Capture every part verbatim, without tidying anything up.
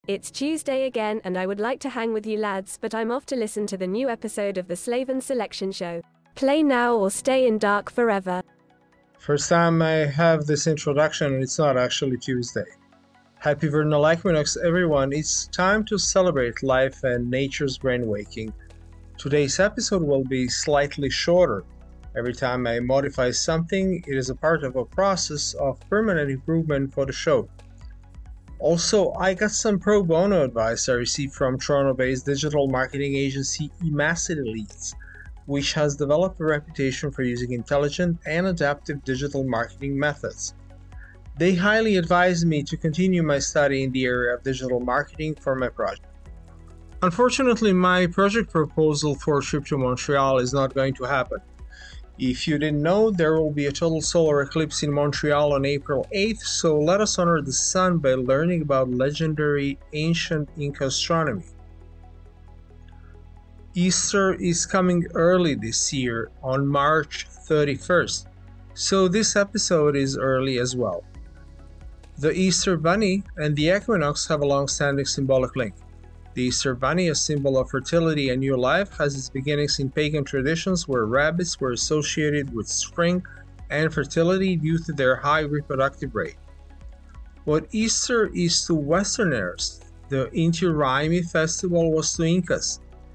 It's Tuesday again, and I would like to hang with you lads, but I'm off to listen to the new episode of the Slaven Selection Show. Play now or stay in dark forever. First time I have this introduction, and it's not actually Tuesday. Happy vernal equinox, everyone. It's time to celebrate life and nature's brainwaking. Today's episode will be slightly shorter. Every time I modify something, it is a part of a process of permanent improvement for the show. Also, I got some pro bono advice I received from Toronto-based digital marketing agency Emacity Leads, which has developed a reputation for using intelligent and adaptive digital marketing methods. They highly advised me to continue my study in the area of digital marketing for my project. Unfortunately, my project proposal for a trip to Montreal is not going to happen. If you didn't know, there will be a total solar eclipse in Montreal on April eighth, so let us honor the sun by learning about legendary ancient Inca astronomy. Easter is coming early this year on March thirty-first, so this episode is early as well. The Easter Bunny and the equinox have a long-standing symbolic link. The Easter Bunny, a symbol of fertility and new life, has its beginnings in pagan traditions where rabbits were associated with spring and fertility due to their high reproductive rate. What Easter is to Westerners, the Inti Raymi festival was to Incas.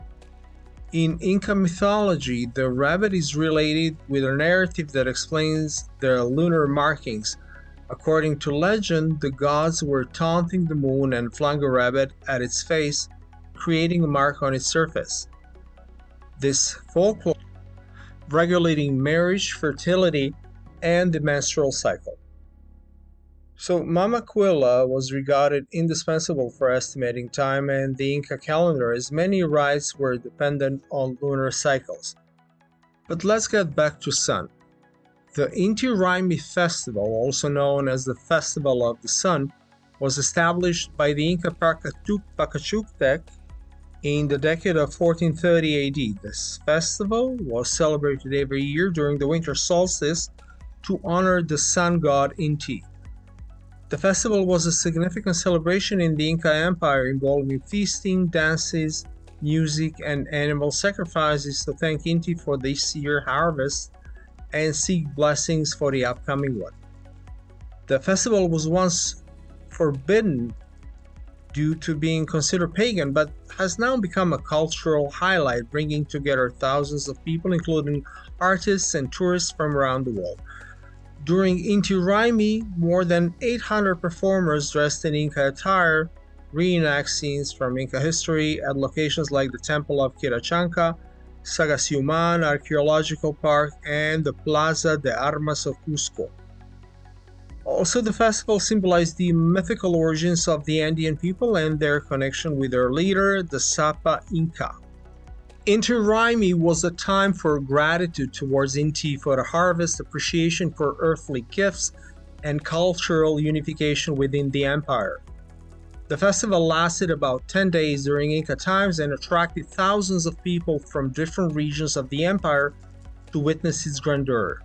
In Inca mythology, the rabbit is related with a narrative that explains their lunar markings. According to legend, the gods were taunting the moon and flung a rabbit at its face, creating a mark on its surface. This folklore regulating marriage, fertility, and the menstrual cycle. So Mamaquilla was regarded indispensable for estimating time and the Inca calendar, as many rites were dependent on lunar cycles. But let's get back to sun. The Inti Raymi festival, also known as the Festival of the Sun, was established by the Inca Pachacutec in the decade of fourteen thirty A D. This festival was celebrated every year during the winter solstice to honor the sun god Inti. The festival was a significant celebration in the Inca Empire involving feasting, dances, music, and animal sacrifices to thank Inti for this year's harvest and seek blessings for the upcoming one. The festival was once forbidden due to being considered pagan, but has now become a cultural highlight, bringing together thousands of people, including artists and tourists from around the world. During Inti Raymi, more than eight hundred performers dressed in Inca attire reenact scenes from Inca history at locations like the Temple of Quirachanca, Sagasiuman Archaeological Park, and the Plaza de Armas of Cusco. Also, the festival symbolized the mythical origins of the Andean people and their connection with their leader, the Sapa Inca. Inti Raymi was a time for gratitude towards Inti for the harvest, appreciation for earthly gifts, and cultural unification within the empire. The festival lasted about ten days during Inca times and attracted thousands of people from different regions of the empire to witness its grandeur.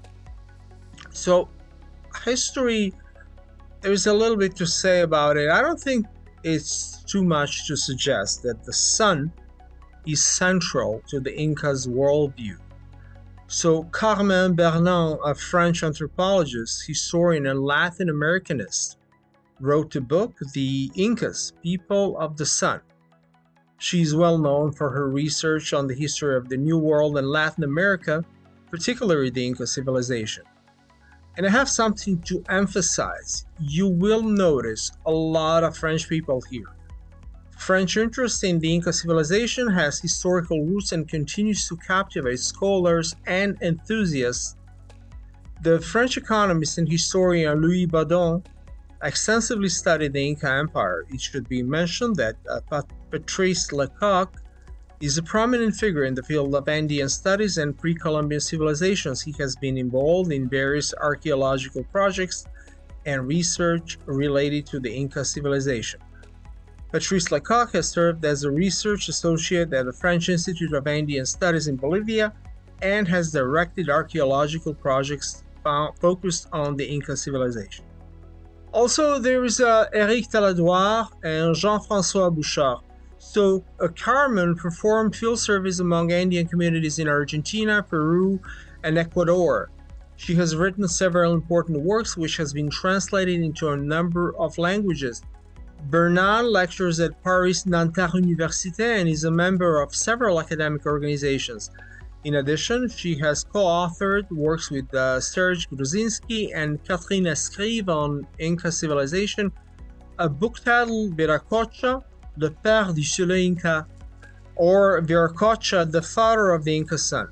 So, history, there's a little bit to say about it. I don't think it's too much to suggest that the sun is central to the Incas' worldview. So, Carmen Bernin, a French anthropologist, historian, and Latin Americanist, wrote the book, The Incas, People of the Sun. She is well known for her research on the history of the New World and Latin America, particularly the Inca civilization. And I have something to emphasize. You will notice a lot of French people here. French interest in the Inca civilization has historical roots and continues to captivate scholars and enthusiasts. The French economist and historian Louis Badon extensively studied the Inca Empire. It should be mentioned that uh, Pat- Patrice Lecoq is a prominent figure in the field of Andean studies and pre-Columbian civilizations. He has been involved in various archaeological projects and research related to the Inca civilization. Patrice Lecoq has served as a research associate at the French Institute of Andean Studies in Bolivia and has directed archaeological projects found, focused on the Inca civilization. Also, there is uh, Éric Taladroit and Jean-François Bouchard. So, uh, Carmen performed field service among Andean communities in Argentina, Peru, and Ecuador. She has written several important works which has been translated into a number of languages. Bernal lectures at Paris Nanterre Université and is a member of several academic organizations. In addition, she has co-authored works with uh, Serge Gruzinski and Catherine Escrive on Inca civilization, a book titled Viracocha, Le Père du Soleil Inca, or Viracocha, the Father of the Inca Sun.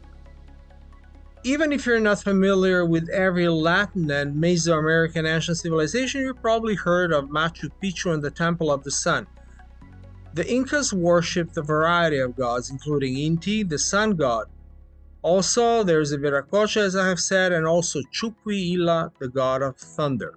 Even if you're not familiar with every Latin and Mesoamerican ancient civilization, you've probably heard of Machu Picchu and the Temple of the Sun. The Incas worshipped a variety of gods, including Inti, the sun god. Also, there's a Viracocha, as I have said, and also Chuquilla, the god of thunder.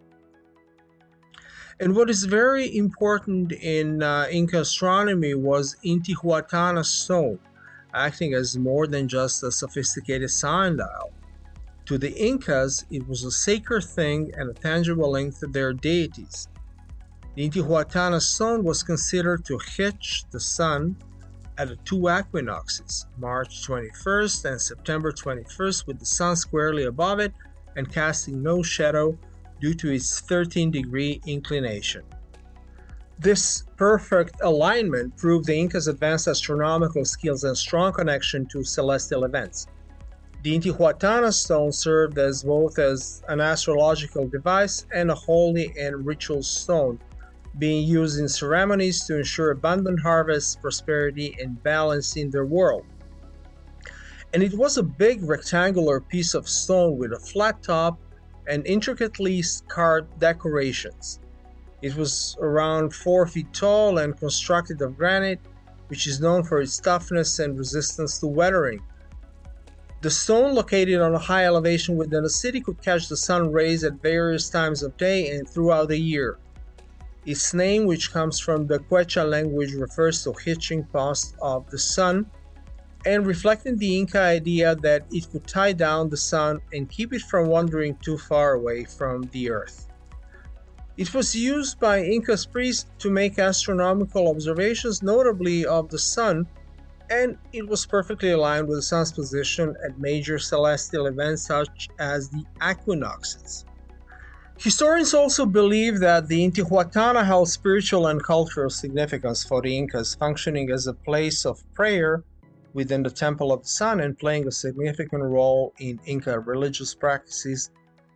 And what is very important in uh, Inca astronomy was Intihuatana stone, acting as more than just a sophisticated sundial. To the Incas, it was a sacred thing and a tangible link to their deities. The Intihuatana stone was considered to hitch the sun at the two equinoxes, March twenty-first and September twenty-first, with the sun squarely above it and casting no shadow due to its thirteen degree inclination. This perfect alignment proved the Incas' advanced astronomical skills and strong connection to celestial events. The Intihuatana stone served as both as an astrological device and a holy and ritual stone, being used in ceremonies to ensure abundant harvests, prosperity, and balance in their world. And it was a big rectangular piece of stone with a flat top and intricately carved decorations. It was around four feet tall and constructed of granite, which is known for its toughness and resistance to weathering. The stone, located on a high elevation within the city, could catch the sun rays at various times of day and throughout the year. Its name, which comes from the Quechua language, refers to hitching post of the sun, and reflecting the Inca idea that it could tie down the sun and keep it from wandering too far away from the earth. It was used by Inca's priests to make astronomical observations, notably of the sun, and it was perfectly aligned with the sun's position at major celestial events such as the equinoxes. Historians also believe that the Intihuatana held spiritual and cultural significance for the Incas, functioning as a place of prayer within the Temple of the Sun and playing a significant role in Inca religious practices.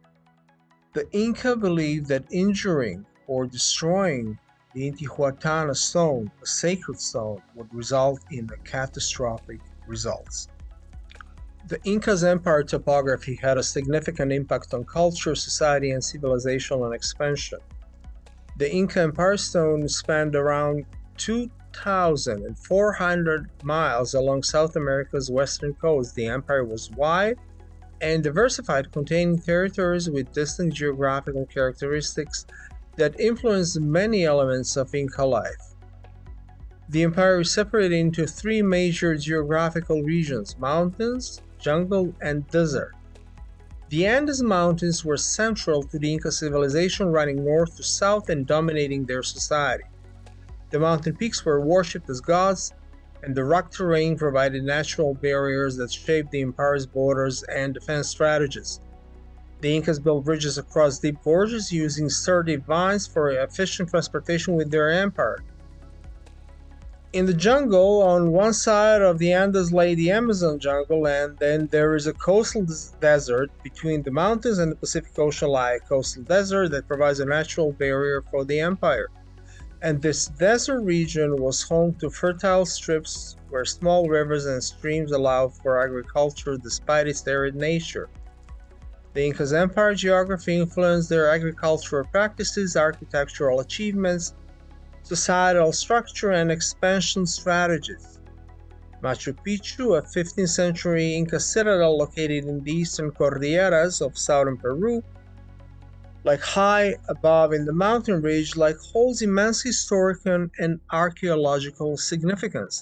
The Inca believed that injuring or destroying the Intihuatana stone, a sacred stone, would result in catastrophic results. The Inca's empire topography had a significant impact on culture, society, and civilizational expansion. The Inca Empire Stone spanned around two thousand four hundred miles along South America's western coast. The empire was wide and diversified, containing territories with distinct geographical characteristics that influenced many elements of Inca life. The empire is separated into three major geographical regions: mountains, jungle, and desert. The Andes Mountains were central to the Inca civilization, running north to south and dominating their society. The mountain peaks were worshipped as gods, and the rock terrain provided natural barriers that shaped the empire's borders and defense strategies. The Incas built bridges across deep gorges using sturdy vines for efficient transportation with their empire. In the jungle, on one side of the Andes lay the Amazon jungle, and then there is a coastal des- desert between the mountains and the Pacific Ocean lie, a coastal desert that provides a natural barrier for the empire. And this desert region was home to fertile strips where small rivers and streams allowed for agriculture despite its arid nature. The Incas' empire geography influenced their agricultural practices, architectural achievements, societal structure, and expansion strategies. Machu Picchu, a fifteenth century Inca citadel located in the eastern Cordilleras of southern Peru, like high above in the mountain ridge, like holds immense historical and archaeological significance,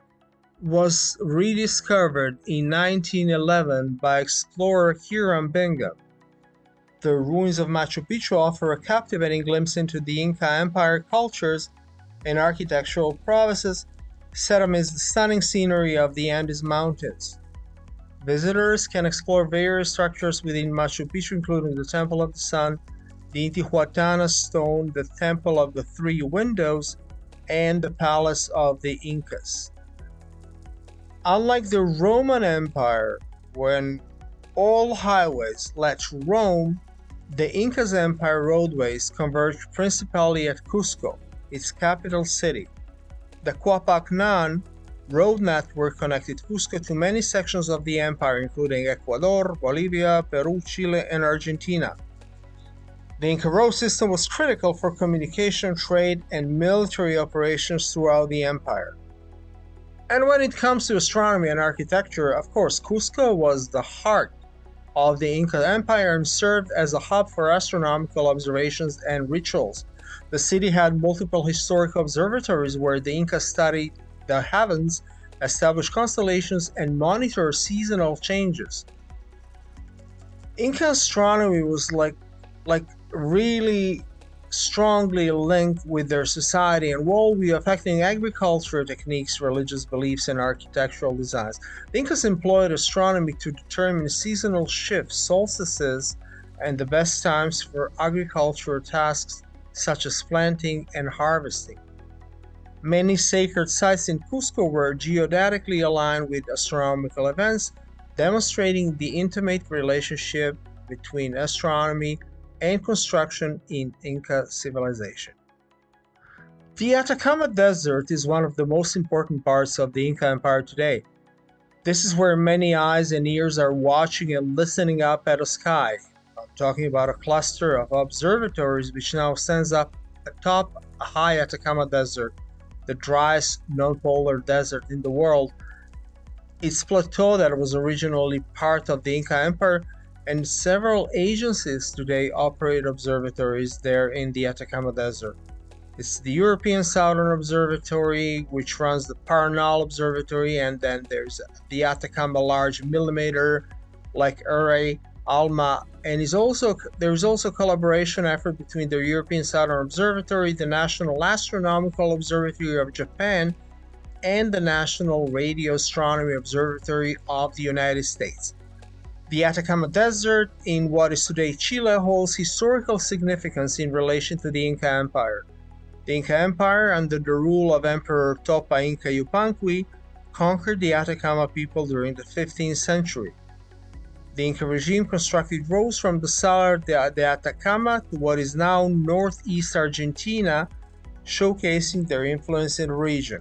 was rediscovered in nineteen eleven by explorer Hiram Bingham. The ruins of Machu Picchu offer a captivating glimpse into the Inca Empire cultures and architectural prowesses set amidst the stunning scenery of the Andes Mountains. Visitors can explore various structures within Machu Picchu, including the Temple of the Sun, the Intihuatana Stone, the Temple of the Three Windows, and the Palace of the Incas. Unlike the Roman Empire, when all highways led to Rome, the Incas' empire roadways converged principally at Cusco, its capital city. The Quapacnan road network connected Cusco to many sections of the empire, including Ecuador, Bolivia, Peru, Chile, and Argentina. The Inca road system was critical for communication, trade, and military operations throughout the empire. And when it comes to astronomy and architecture, of course, Cusco was the heart of the Inca Empire and served as a hub for astronomical observations and rituals. The city had multiple historic observatories where the Incas studied the heavens, established constellations, and monitored seasonal changes. Inca astronomy was like, like really strongly linked with their society and worldview, affecting agricultural techniques, religious beliefs, and architectural designs. The Incas employed astronomy to determine seasonal shifts, solstices, and the best times for agricultural tasks such as planting and harvesting. Many sacred sites in Cusco were geodatically aligned with astronomical events, demonstrating the intimate relationship between astronomy and construction in Inca civilization. The Atacama Desert is one of the most important parts of the Inca Empire today. This is where many eyes and ears are watching and listening up at the sky. I'm talking about a cluster of observatories which now stands up atop a high Atacama Desert, the driest non-polar desert in the world. Its plateau that was originally part of the Inca Empire, and several agencies today operate observatories there in the Atacama Desert. It's the European Southern Observatory, which runs the Paranal Observatory, and then there's the Atacama Large Millimeter, like Array, ALMA, and is also there's also collaboration effort between the European Southern Observatory, the National Astronomical Observatory of Japan, and the National Radio Astronomy Observatory of the United States. The Atacama Desert in what is today Chile holds historical significance in relation to the Inca Empire. The Inca Empire, under the rule of Emperor Topa Inca Yupanqui, conquered the Atacama people during the fifteenth century. The Inca regime constructed roads from the Salar de, de Atacama to what is now northeast Argentina, showcasing their influence in the region.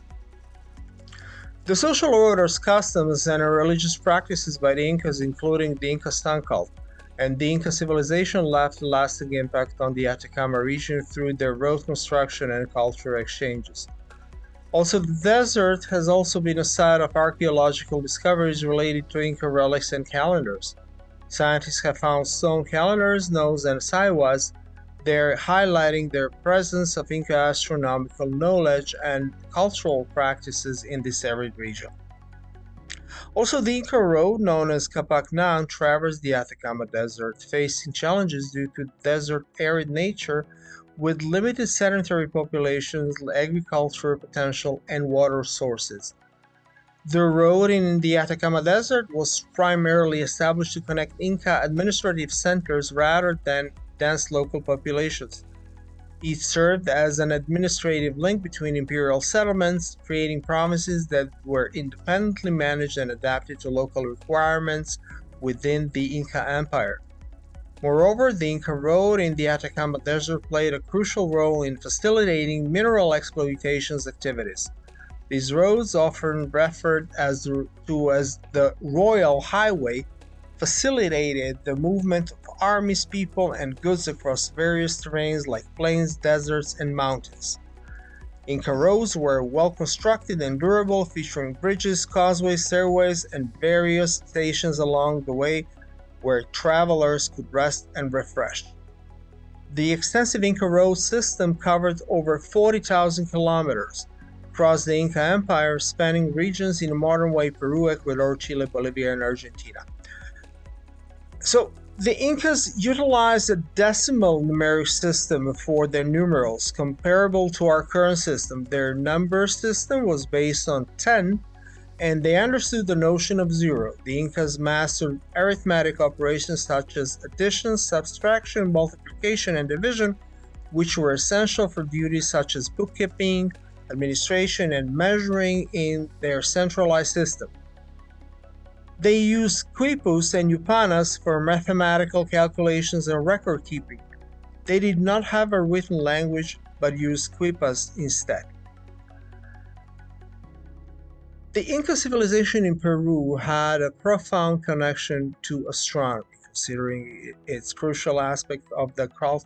The social orders, customs, and religious practices by the Incas, including the Inca Stan cult and the Inca civilization, left a lasting impact on the Atacama region through their road construction and cultural exchanges. Also, the desert has also been a site of archaeological discoveries related to Inca relics and calendars. Scientists have found stone calendars known as saiwas. They're highlighting their presence of Inca astronomical knowledge and cultural practices in this arid region. Also, the Inca Road, known as Capacnan, traversed the Atacama Desert, facing challenges due to desert arid nature with limited sedentary populations, agricultural potential, and water sources. The road in the Atacama Desert was primarily established to connect Inca administrative centers rather than dense local populations. It served as an administrative link between imperial settlements, creating provinces that were independently managed and adapted to local requirements within the Inca Empire. Moreover, the Inca Road in the Atacama Desert played a crucial role in facilitating mineral exploitations activities. These roads, often referred as to as the Royal Highway, facilitated the movement of armies, people, and goods across various terrains like plains, deserts, and mountains. Inca roads were well constructed and durable, featuring bridges, causeways, stairways, and various stations along the way where travelers could rest and refresh. The extensive Inca road system covered over forty thousand kilometers across the Inca Empire, spanning regions in a modern way: Peru, Ecuador, Chile, Bolivia, and Argentina. So, The Incas utilized a decimal numeric system for their numerals, comparable to our current system. Their number system was based on ten, and they understood the notion of zero. The Incas mastered arithmetic operations such as addition, subtraction, multiplication, and division, which were essential for duties such as bookkeeping, administration, and measuring in their centralized system. They used quipus and yupanas for mathematical calculations and record keeping. They did not have a written language, but used quipas instead. The Inca civilization in Peru had a profound connection to astronomy, considering its crucial aspect of the culture.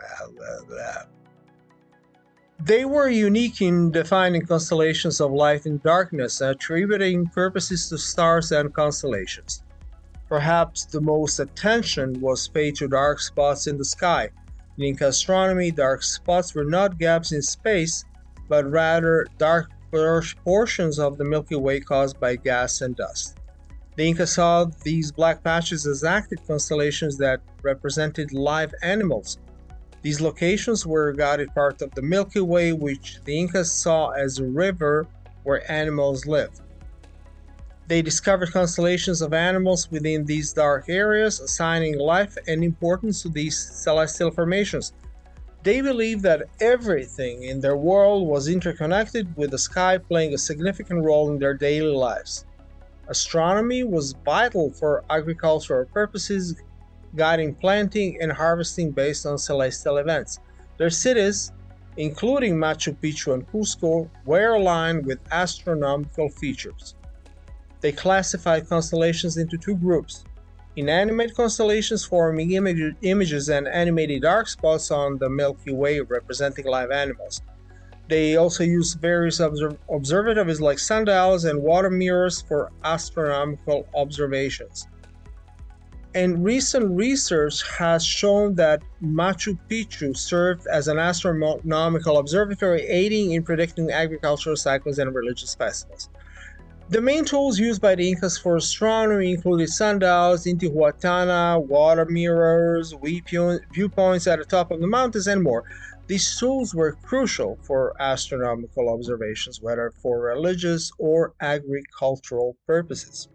They were unique in defining constellations of light and darkness, attributing purposes to stars and constellations. Perhaps the most attention was paid to dark spots in the sky. In Inca astronomy, dark spots were not gaps in space, but rather dark portions of the Milky Way caused by gas and dust. The Inca saw these black patches as active constellations that represented live animals. These locations were guided part of the Milky Way, which the Incas saw as a river where animals lived. They discovered constellations of animals within these dark areas, assigning life and importance to these celestial formations. They believed that everything in their world was interconnected, with the sky playing a significant role in their daily lives. Astronomy was vital for agricultural purposes, guiding planting and harvesting based on celestial events. Their cities, including Machu Picchu and Cusco, were aligned with astronomical features. They classified constellations into two groups: inanimate constellations forming image, images and animated dark spots on the Milky Way representing live animals. They also used various observ- observatories like sundials and water mirrors for astronomical observations. And recent research has shown that Machu Picchu served as an astronomical observatory, aiding in predicting agricultural cycles and religious festivals. The main tools used by the Incas for astronomy included sundials, Intihuatana, water mirrors, viewpoints at the top of the mountains, and more. These tools were crucial for astronomical observations, whether for religious or agricultural purposes.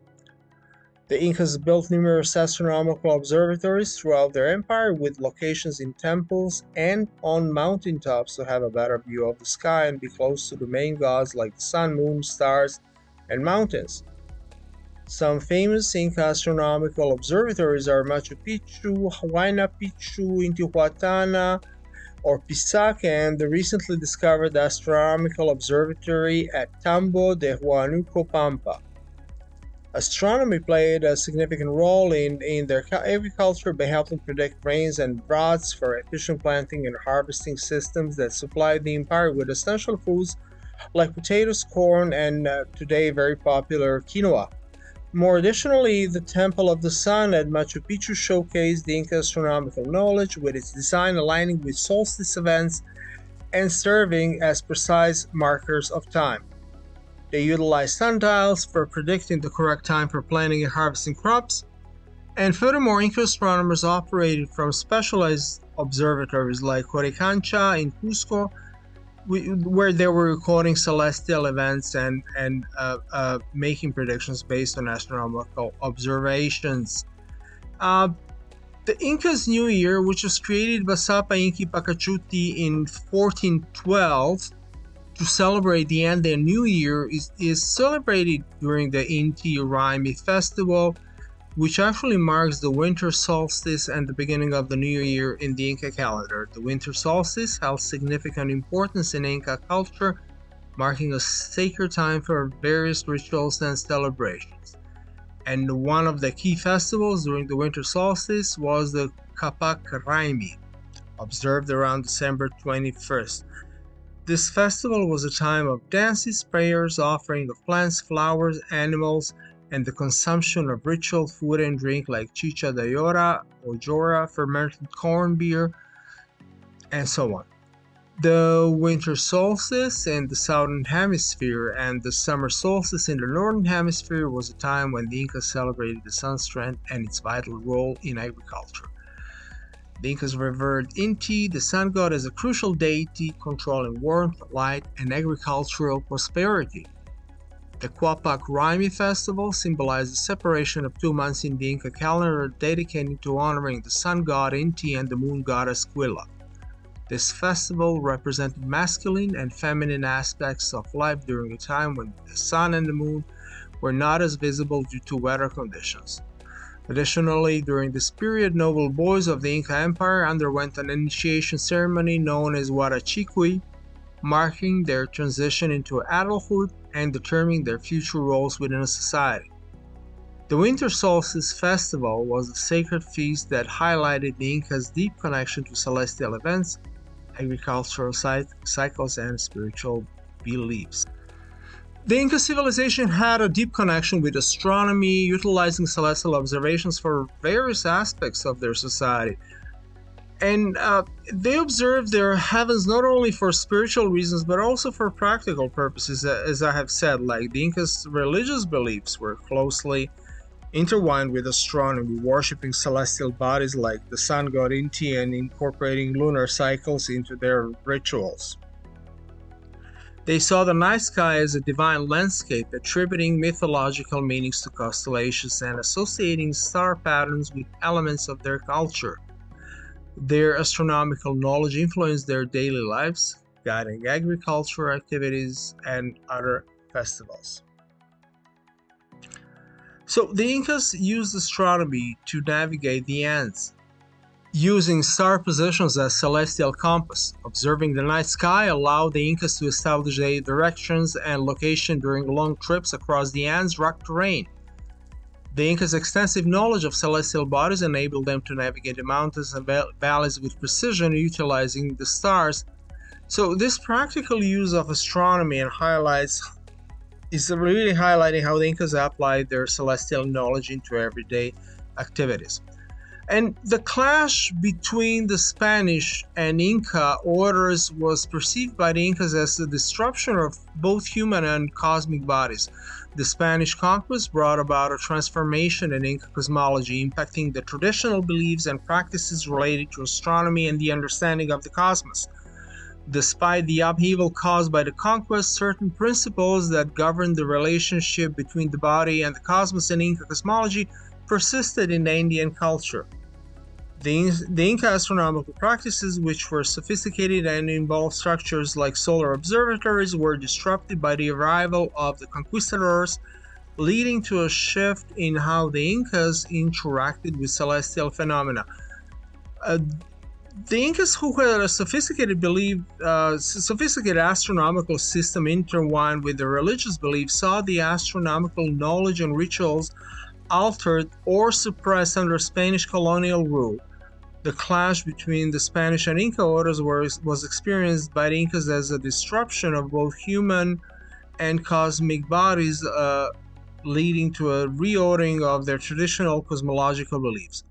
The Incas built numerous astronomical observatories throughout their empire, with locations in temples and on mountaintops to have a better view of the sky and be close to the main gods like the sun, moon, stars, and mountains. Some famous Inca astronomical observatories are Machu Picchu, Huayna Picchu, Intihuatana, or Pisaca, and the recently discovered astronomical observatory at Tambo de Huanuco Pampa. Astronomy played a significant role in, in their agriculture by helping predict rains and droughts for efficient planting and harvesting systems that supplied the empire with essential foods like potatoes, corn, and uh, today very popular quinoa. More additionally, the Temple of the Sun at Machu Picchu showcased the Inca astronomical knowledge, with its design aligning with solstice events and serving as precise markers of time. They utilized sundials for predicting the correct time for planting and harvesting crops, and furthermore, Inca astronomers operated from specialized observatories like Coricancha in Cusco, where they were recording celestial events and, and uh, uh, making predictions based on astronomical observations. Uh, the Incas' New Year, which was created by Sapa Inki Pachacuti in fourteen twelve to celebrate the end of the New Year, is, is celebrated during the Inti Raymi festival, which actually marks the winter solstice and the beginning of the new year in the Inca calendar. The winter solstice held significant importance in Inca culture, marking a sacred time for various rituals and celebrations. And one of the key festivals during the winter solstice was the Capac Raymi, observed around December twenty-first. This festival was a time of dances, prayers, offering of plants, flowers, animals, and the consumption of ritual food and drink like chicha de ora, ojora, fermented corn beer, and so on. The winter solstice in the southern hemisphere and the summer solstice in the northern hemisphere was a time when the Incas celebrated the sun's strength and its vital role in agriculture. The Incas revered Inti, the sun god, as a crucial deity controlling warmth, light, and agricultural prosperity. The Quapac Raimi festival symbolized the separation of two months in the Inca calendar dedicated to honoring the sun god Inti and the moon goddess Quilla. This festival represented masculine and feminine aspects of life during a time when the sun and the moon were not as visible due to weather conditions. Additionally, during this period, noble boys of the Inca Empire underwent an initiation ceremony known as Huarachiqui, marking their transition into adulthood and determining their future roles within a society. The Winter Solstice Festival was a sacred feast that highlighted the Incas' deep connection to celestial events, agricultural cycles, and spiritual beliefs. The Inca civilization had a deep connection with astronomy, utilizing celestial observations for various aspects of their society. And uh, they observed their heavens not only for spiritual reasons, but also for practical purposes, as I have said. Like the Incas' religious beliefs were closely intertwined with astronomy, worshipping celestial bodies like the sun god Inti and incorporating lunar cycles into their rituals. They saw the night sky as a divine landscape, attributing mythological meanings to constellations and associating star patterns with elements of their culture. Their astronomical knowledge influenced their daily lives, guiding agricultural activities and other festivals. So the Incas used astronomy to navigate the Andes, using star positions as celestial compass. Observing the night sky allowed the Incas to establish their directions and location during long trips across the Andes rock terrain. The Incas' extensive knowledge of celestial bodies enabled them to navigate the mountains and valleys with precision, utilizing the stars. So this practical use of astronomy and highlights is really highlighting how the Incas applied their celestial knowledge into everyday activities. And the clash between the Spanish and Inca orders was perceived by the Incas as the disruption of both human and cosmic bodies. The Spanish conquest brought about a transformation in Inca cosmology, impacting the traditional beliefs and practices related to astronomy and the understanding of the cosmos. Despite the upheaval caused by the conquest, certain principles that governed the relationship between the body and the cosmos in Inca cosmology persisted in the Indian culture. The, the Inca astronomical practices, which were sophisticated and involved structures like solar observatories, were disrupted by the arrival of the conquistadors, leading to a shift in how the Incas interacted with celestial phenomena. Uh, The Incas, who had a sophisticated belief, uh, sophisticated astronomical system intertwined with their religious beliefs, saw the astronomical knowledge and rituals altered or suppressed under Spanish colonial rule. The clash between the Spanish and Inca orders was, was experienced by the Incas as a disruption of both human and cosmic bodies, uh, leading to a reordering of their traditional cosmological beliefs.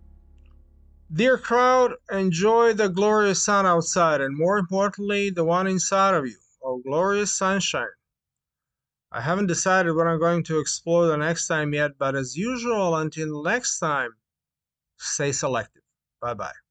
Dear crowd, enjoy the glorious sun outside and, more importantly, the one inside of you. Oh, glorious sunshine. I haven't decided what I'm going to explore the next time yet, but as usual, until next time, stay selective. Bye-bye.